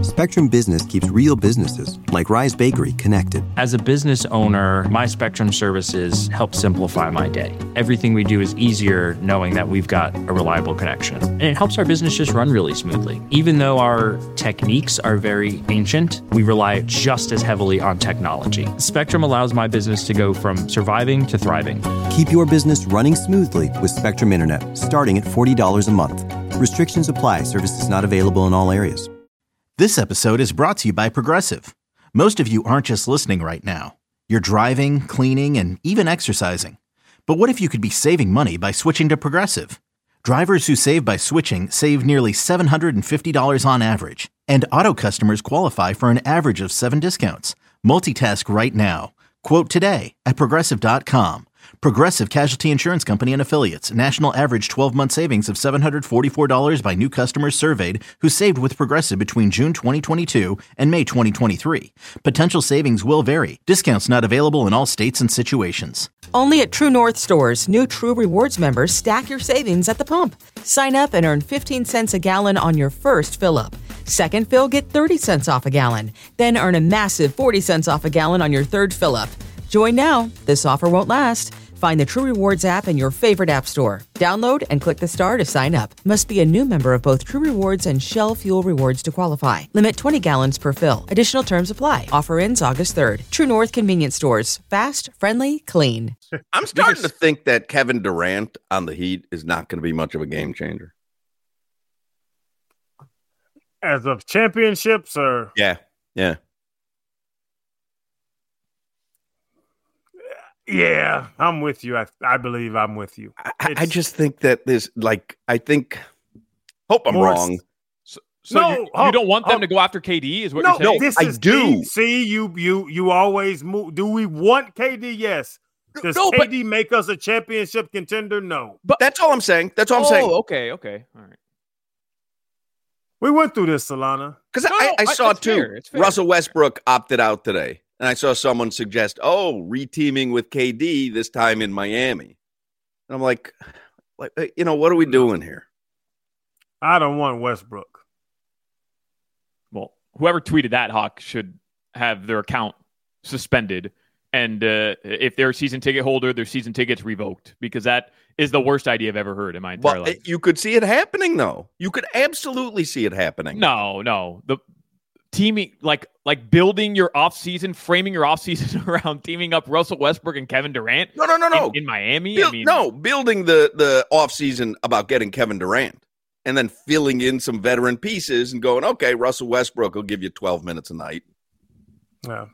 Spectrum Business keeps real businesses, like Rise Bakery, connected. As a business owner, my Spectrum services help simplify my day. Everything we do is easier knowing that we've got a reliable connection. And it helps our business just run really smoothly. Even though our techniques are very ancient, we rely just as heavily on technology. Spectrum allows my business to go from surviving to thriving. Keep your business running smoothly with Spectrum Internet, starting at $40 a month. Restrictions apply. Services not available in all areas. This episode is brought to you by Progressive. Most of you aren't just listening right now. You're driving, cleaning, and even exercising. But what if you could be saving money by switching to Progressive? Drivers who save by switching save nearly $750 on average. And auto customers qualify for an average of 7 discounts. Multitask right now. Quote today at Progressive.com. Progressive Casualty Insurance Company and Affiliates. National average 12-month savings of $744 by new customers surveyed who saved with Progressive between June 2022 and May 2023. Potential savings will vary. Discounts not available in all states and situations. Only at True North stores, new True Rewards members stack your savings at the pump. Sign up and earn 15 cents a gallon on your first fill-up. Second fill, get 30 cents off a gallon. Then earn a massive 40 cents off a gallon on your third fill-up. Join now. This offer won't last. Find the True Rewards app in your favorite app store. Download and click the star to sign up. Must be a new member of both True Rewards and Shell Fuel Rewards to qualify. Limit 20 gallons per fill. Additional terms apply. Offer ends August 3rd. True North Convenience Stores. Fast, friendly, clean. I'm starting to think that Kevin Durant on the Heat is not going to be much of a game changer. As of championships or? Yeah. Yeah, I'm with you. I believe I'm with you. I just think that this, hope I'm wrong. So you don't want them to go after KD, is what you're saying? No, I do. See, you always move. Do we want KD? Yes. Does KD make us a championship contender? No. But that's all I'm saying. That's all I'm saying. Okay. All right. We went through this, Solana. Because I saw too. Russell Westbrook opted out today. And I saw someone suggest, reteaming with KD this time in Miami. And I'm like, what are we doing here? I don't want Westbrook. Well, whoever tweeted that, Hawk, should have their account suspended. And if they're a season ticket holder, their season tickets revoked. Because that is the worst idea I've ever heard in my entire life. You could see it happening, though. You could absolutely see it happening. No. The teaming, like building your offseason, framing your offseason around teaming up Russell Westbrook and Kevin Durant. No. In Miami? Building the offseason about getting Kevin Durant and then filling in some veteran pieces and going, okay, Russell Westbrook will give you 12 minutes a night. Yeah.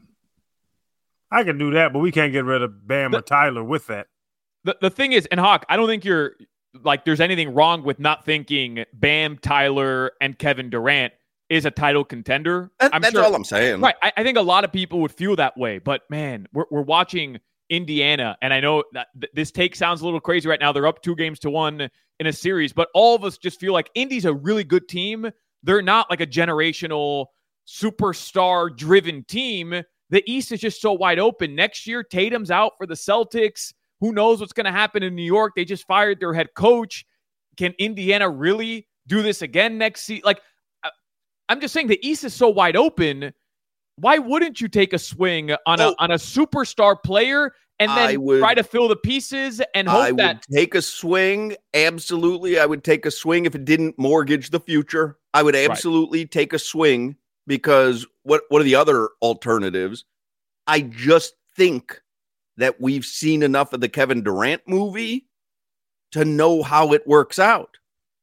I can do that, but we can't get rid of Bam or Tyler with that. The thing is, and Hawk, I don't think you're there's anything wrong with not thinking Bam, Tyler, and Kevin Durant is a title contender. That's all I'm saying. Right. I think a lot of people would feel that way, but man, we're watching Indiana, and I know that this take sounds a little crazy right now. They're up 2-1 in a series, but all of us just feel like Indy's a really good team. They're not like a generational superstar driven team. The East is just so wide open. Next year, Tatum's out for the Celtics. Who knows what's going to happen in New York? They just fired their head coach. Can Indiana really do this again next season? I'm just saying the East is so wide open. Why wouldn't you take a swing on a superstar player and then try to fill the pieces and hope I would take a swing. Absolutely. I would take a swing if it didn't mortgage the future. I would absolutely take a swing because what are the other alternatives? I just think that we've seen enough of the Kevin Durant movie to know how it works out.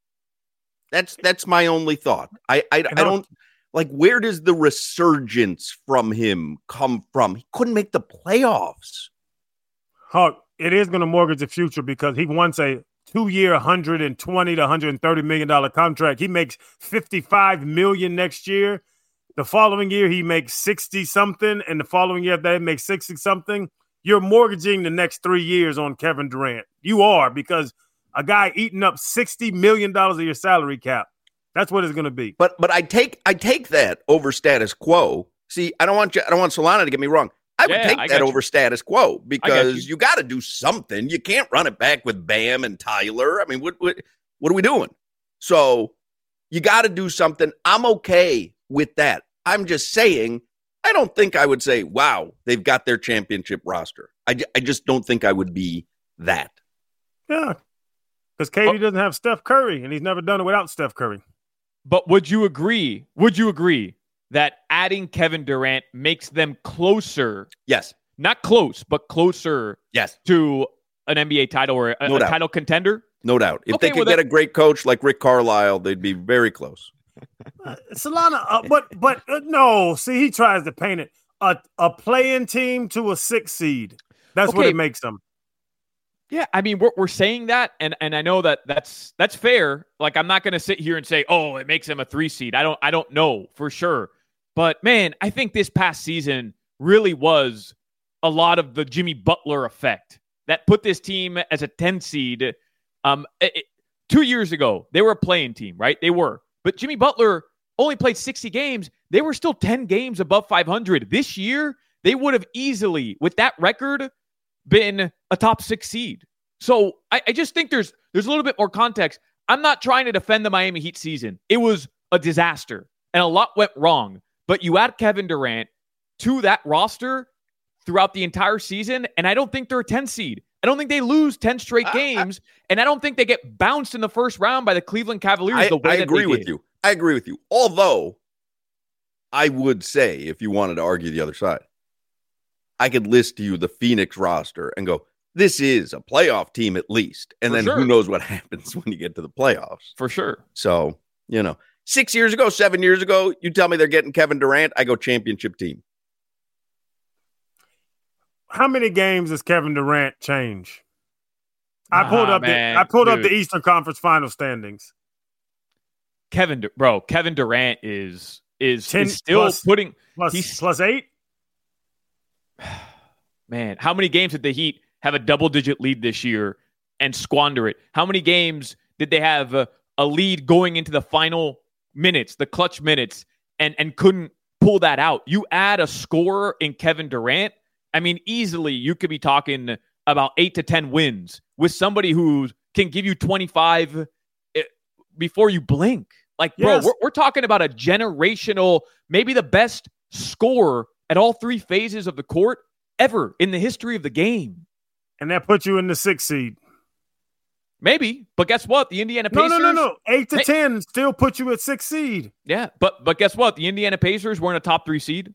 That's my only thought. I don't where does the resurgence from him come from? He couldn't make the playoffs. Huck, it is going to mortgage the future because he wants a 2-year, $120 to $130 million contract. He makes $55 million next year. The following year, he makes 60 something, and the following year, that makes 60 something. You're mortgaging the next 3 years on Kevin Durant. You are, because a guy eating up $60 million of your salary cap. That's what it's going to be. But I take that over status quo. See, I don't want Solana to get me wrong. I would take that over status quo because you got to do something. You can't run it back with Bam and Tyler. I mean, what are we doing? So you got to do something. I'm okay with that. I'm just saying, I don't think I would say, wow, they've got their championship roster. I just don't think I would be that. Yeah, because KD doesn't have Steph Curry, and he's never done it without Steph Curry. But would you agree that adding Kevin Durant makes them closer? Yes. Not close, but closer to an NBA title or a title contender? No doubt. If they could get a great coach like Rick Carlisle, they'd be very close. Solana, but no. See, he tries to paint it a play-in team to a 6 seed. That's what it makes them. Yeah, I mean, we're saying that, and I know that's fair. Like, I'm not going to sit here and say, oh, it makes them a 3 seed. I don't know for sure. But, man, I think this past season really was a lot of the Jimmy Butler effect that put this team as a 10 seed. 2 years ago, they were a play-in team, right? They were. But Jimmy Butler only played 60 games. They were still 10 games above 500. This year, they would have easily, with that record, been a top 6 seed. So I just think there's a little bit more context. I'm not trying to defend the Miami Heat season. It was a disaster, and a lot went wrong. But you add Kevin Durant to that roster throughout the entire season, and I don't think they're a 10 seed. I don't think they lose 10 straight games, and I don't think they get bounced in the first round by the Cleveland Cavaliers. I agree with you. I agree with you. Although, I would say, if you wanted to argue the other side, I could list to you the Phoenix roster and go, this is a playoff team at least. And then who knows what happens when you get to the playoffs. For sure. So, 6 years ago, 7 years ago, you tell me they're getting Kevin Durant, I go championship team. How many games does Kevin Durant change? I pulled up the Eastern Conference Final standings. Kevin Durant is still putting plus 8. Man, how many games did the Heat have a double-digit lead this year and squander it? How many games did they have a lead going into the final minutes, the clutch minutes, and couldn't pull that out? You add a scorer in Kevin Durant, I mean, easily you could be talking about 8 to 10 wins with somebody who can give you 25 before you blink. Like, bro, we're talking about a generational, maybe the best scorer at all 3 phases of the court ever in the history of the game. And that puts you in the 6th seed. Maybe, but guess what? The Indiana Pacers... No. 8 to 10 still put you at 6th seed. Yeah, but guess what? The Indiana Pacers were in a top 3 seed.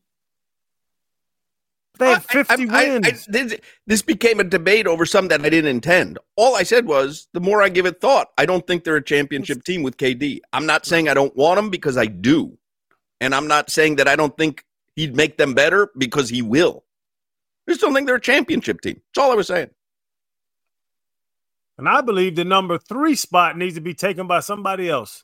They had 50 wins. This became a debate over something that I didn't intend. All I said was, the more I give it thought, I don't think they're a championship team with KD. I'm not saying I don't want them because I do. And I'm not saying that I don't think he'd make them better because he will. I just don't think they're a championship team. That's all I was saying. And I believe the number 3 spot needs to be taken by somebody else.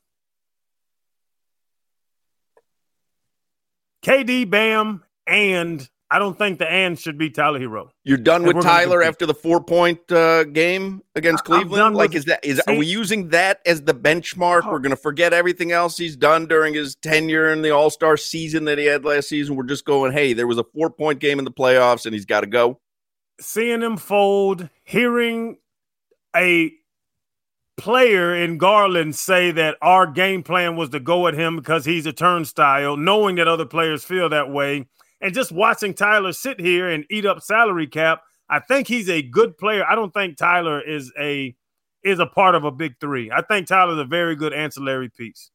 KD, Bam, and I don't think the and should be Tyler Hero. You're done with Tyler after the 4-point game against Cleveland? Are we using that as the benchmark? We're going to forget everything else he's done during his tenure in the All-Star season that he had last season. We're just going, hey, there was a 4-point game in the playoffs and he's got to go. Seeing him fold, hearing a player in Garland say that our game plan was to go at him because he's a turnstile, knowing that other players feel that way. And just watching Tyler sit here and eat up salary cap, I think he's a good player. I don't think Tyler is a part of a big 3. I think Tyler's a very good ancillary piece.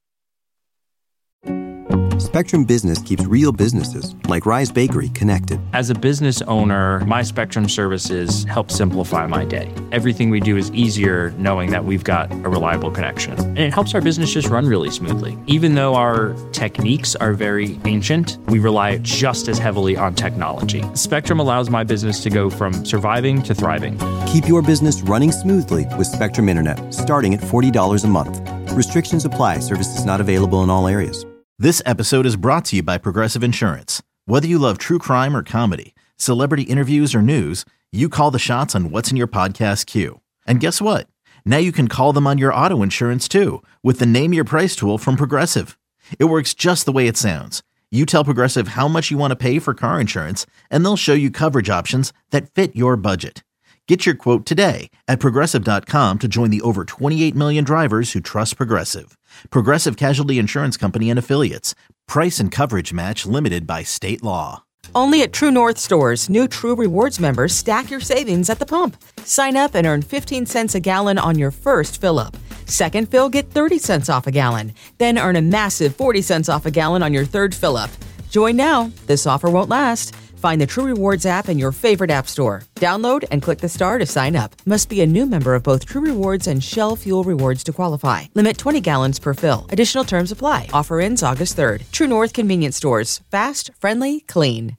Spectrum Business keeps real businesses, like Rise Bakery, connected. As a business owner, my Spectrum services help simplify my day. Everything we do is easier knowing that we've got a reliable connection. And it helps our business just run really smoothly. Even though our techniques are very ancient, we rely just as heavily on technology. Spectrum allows my business to go from surviving to thriving. Keep your business running smoothly with Spectrum Internet, starting at $40 a month. Restrictions apply. Services not available in all areas. This episode is brought to you by Progressive Insurance. Whether you love true crime or comedy, celebrity interviews or news, you call the shots on what's in your podcast queue. And guess what? Now you can call them on your auto insurance too with the Name Your Price tool from Progressive. It works just the way it sounds. You tell Progressive how much you want to pay for car insurance, and they'll show you coverage options that fit your budget. Get your quote today at Progressive.com to join the over 28 million drivers who trust Progressive. Progressive Casualty Insurance Company and Affiliates. Price and coverage match limited by state law. Only at True North stores, new True Rewards members stack your savings at the pump. Sign up and earn 15 cents a gallon on your first fill-up. Second fill, get 30 cents off a gallon. Then earn a massive 40 cents off a gallon on your third fill-up. Join now. This offer won't last. Find the True Rewards app in your favorite app store. Download and click the star to sign up. Must be a new member of both True Rewards and Shell Fuel Rewards to qualify. Limit 20 gallons per fill. Additional terms apply. Offer ends August 3rd. True North Convenience Stores. Fast, friendly, clean.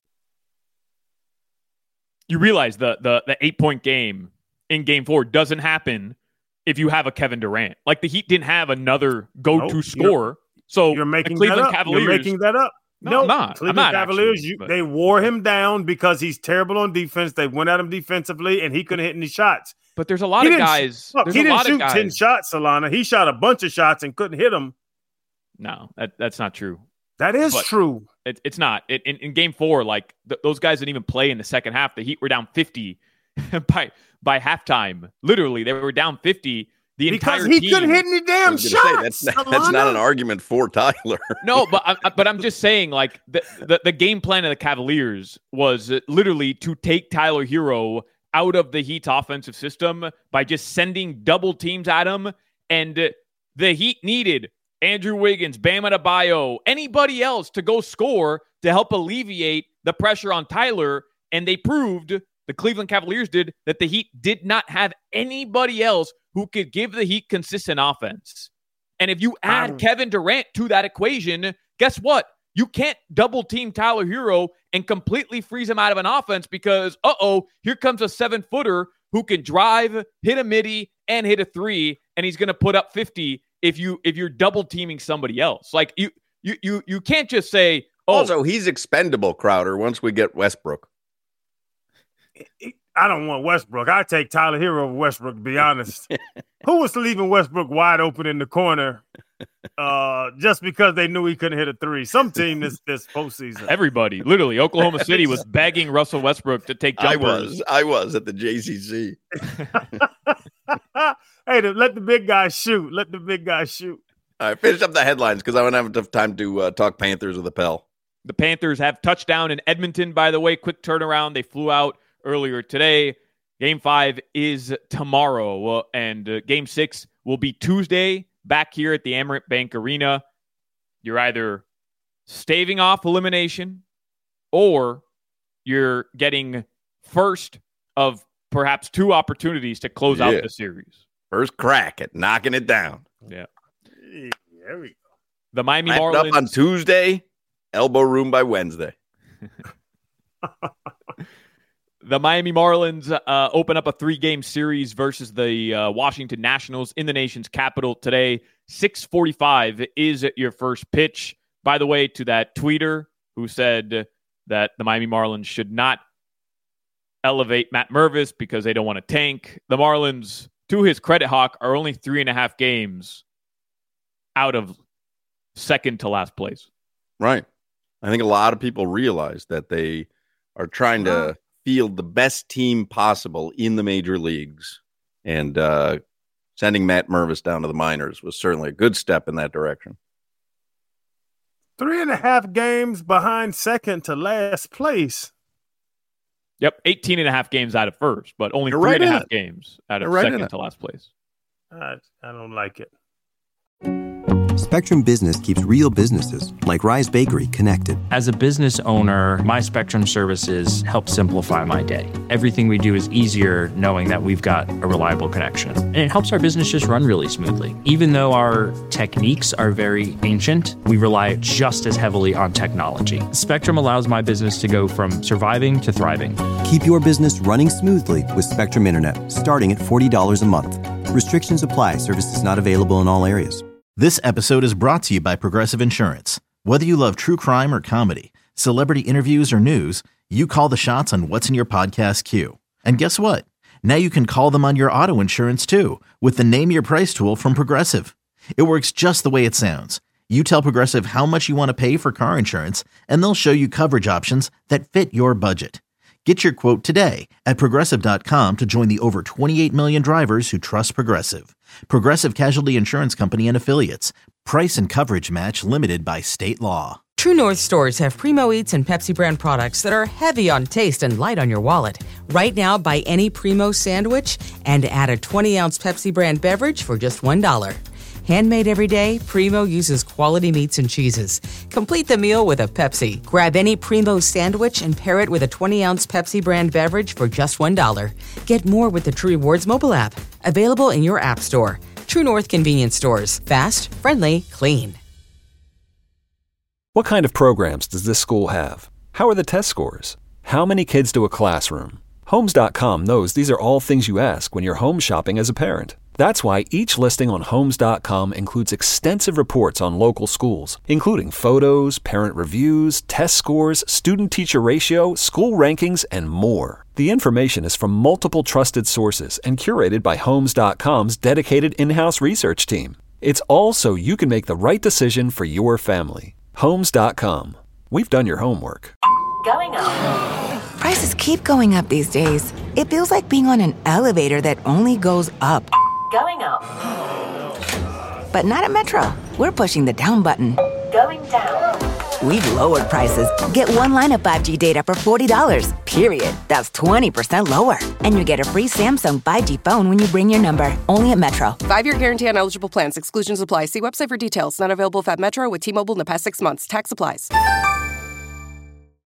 You realize the 8-point game in Game 4 doesn't happen if you have a Kevin Durant. Like, the Heat didn't have another go-to scorer. So you're making the Cleveland that up. Cavaliers, You're making that up. No, I'm not. Cleveland Cavaliers, actually, they wore him down because he's terrible on defense. They went at him defensively, and he couldn't hit any shots. But there's a lot of guys. Look, he didn't shoot 10 shots, Solana. He shot a bunch of shots and couldn't hit them. No, that's not true. That is true. It's not. In Game 4, like those guys didn't even play in the second half. The Heat were down 50 by halftime. Literally, they were down 50. Because he couldn't hit any damn shots. That's not an argument for Tyler. No, but I'm just saying, like, the game plan of the Cavaliers was literally to take Tyler Hero out of the Heat's offensive system by just sending double teams at him. And the Heat needed Andrew Wiggins, Bam Adebayo, anybody else to go score to help alleviate the pressure on Tyler. And they proved, the Cleveland Cavaliers did, that the Heat did not have anybody else who could give the Heat consistent offense. And if you add Kevin Durant to that equation, guess what? You can't double team Tyler Hero and completely freeze him out of an offense because, here comes a 7-footer who can drive, hit a midi, and hit a three, and he's going to put up 50 if you're double teaming somebody else. Like you can't just say, Also, he's expendable, Crowder, once we get Westbrook. I don't want Westbrook. I take Tyler Hero over Westbrook, to be honest. Who was leaving Westbrook wide open in the corner just because they knew he couldn't hit a three? Some team this postseason. Everybody. Literally, Oklahoma City was begging Russell Westbrook to take jumpers. I was at the JCC. Hey, let the big guy shoot. Let the big guy shoot. All right, finish up the headlines because I won't have enough time to talk Panthers with the Pell. The Panthers have touchdown in Edmonton, by the way. Quick turnaround. They flew out earlier today. Game 5 is tomorrow, and Game 6 will be Tuesday back here at the Amerant Bank Arena. You're either staving off elimination or you're getting first of perhaps 2 opportunities to close out the series. First crack at knocking it down. Yeah. There we go. The Miami Wrapped Marlins up on Tuesday, elbow room by Wednesday. The Miami Marlins open up a 3-game series versus the Washington Nationals in the nation's capital today. 6:45 is your first pitch. By the way, to that tweeter who said that the Miami Marlins should not elevate Matt Mervis because they don't want to tank. The Marlins, to his credit, Hawk, are only 3.5 games out of second to last place. Right. I think a lot of people realize that they are trying to field the best team possible in the major leagues. And sending Matt Mervis down to the minors was certainly a good step in that direction. 3.5 games behind second to last place. Yep, 18.5 games out of first, but only 3.5 games out of second to last place. I don't like it. Spectrum Business keeps real businesses, like Rise Bakery, connected. As a business owner, my Spectrum services help simplify my day. Everything we do is easier knowing that we've got a reliable connection. And it helps our business just run really smoothly. Even though our techniques are very ancient, we rely just as heavily on technology. Spectrum allows my business to go from surviving to thriving. Keep your business running smoothly with Spectrum Internet, starting at $40 a month. Restrictions apply. Services not available in all areas. This episode is brought to you by Progressive Insurance. Whether you love true crime or comedy, celebrity interviews or news, you call the shots on what's in your podcast queue. And guess what? Now you can call them on your auto insurance too with the Name Your Price tool from Progressive. It works just the way it sounds. You tell Progressive how much you want to pay for car insurance, and they'll show you coverage options that fit your budget. Get your quote today at Progressive.com to join the over 28 million drivers who trust Progressive. Progressive Casualty Insurance Company and Affiliates. Price and coverage match limited by state law. True North stores have Primo Eats and Pepsi brand products that are heavy on taste and light on your wallet. Right now, buy any Primo sandwich and add a 20-ounce Pepsi brand beverage for just $1. Handmade every day, Primo uses quality meats and cheeses. Complete the meal with a Pepsi. Grab any Primo sandwich and pair it with a 20-ounce Pepsi brand beverage for just $1. Get more with the True Rewards mobile app. Available in your app store. True North convenience stores. Fast, friendly, clean. What kind of programs does this school have? How are the test scores? How many kids do a classroom? Homes.com knows these are all things you ask when you're home shopping as a parent. That's why each listing on Homes.com includes extensive reports on local schools, including photos, parent reviews, test scores, student-teacher ratio, school rankings, and more. The information is from multiple trusted sources and curated by Homes.com's dedicated in-house research team. It's all so you can make the right decision for your family. Homes.com. We've done your homework. Going up. Prices keep going up these days. It feels like being on an elevator that only goes up. Going up. But not at Metro. We're pushing the down button. Going down. We've lowered prices. Get one line of 5G data for $40, period. That's 20% lower. And you get a free Samsung 5G phone when you bring your number. Only at Metro. 5-year guarantee on eligible plans. Exclusions apply. See website for details. Not available at Metro with T-Mobile in the past 6 months. Tax applies.